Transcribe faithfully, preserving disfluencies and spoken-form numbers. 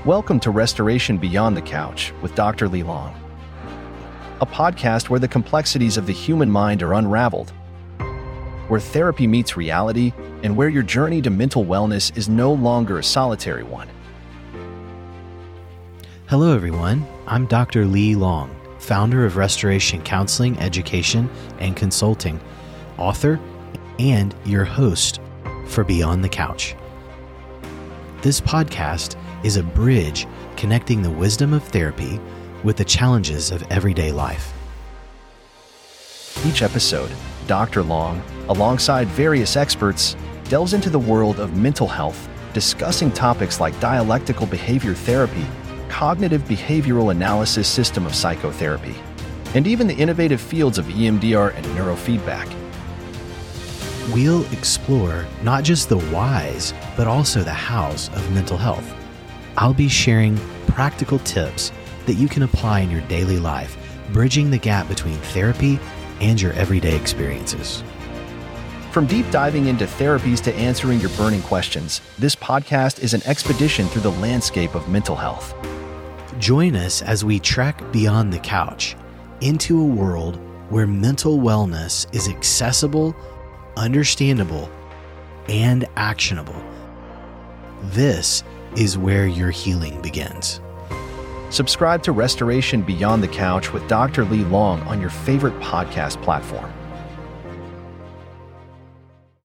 Welcome to Restoration Beyond the Couch with Doctor Lee Long, a podcast where the complexities of the human mind are unraveled, where therapy meets reality, and where your journey to mental wellness is no longer a solitary one. Hello, everyone. I'm Doctor Lee Long, founder of Restoration Counseling, Education, and Consulting, author, and your host for Beyond the Couch. This podcast is a bridge connecting the wisdom of therapy with the challenges of everyday life. Each episode, Doctor Long, alongside various experts, delves into the world of mental health, discussing topics like dialectical behavior therapy, cognitive behavioral analysis system of psychotherapy, and even the innovative fields of E M D R and neurofeedback. We'll explore not just the whys, but also the hows of mental health. I'll be sharing practical tips that you can apply in your daily life, bridging the gap between therapy and your everyday experiences. From deep diving into therapies to answering your burning questions, this podcast is an expedition through the landscape of mental health. Join us as we trek beyond the couch into a world where mental wellness is accessible, understandable, and actionable. This is where your healing begins. Subscribe to Restoration Beyond the Couch with Doctor Lee Long on your favorite podcast platform.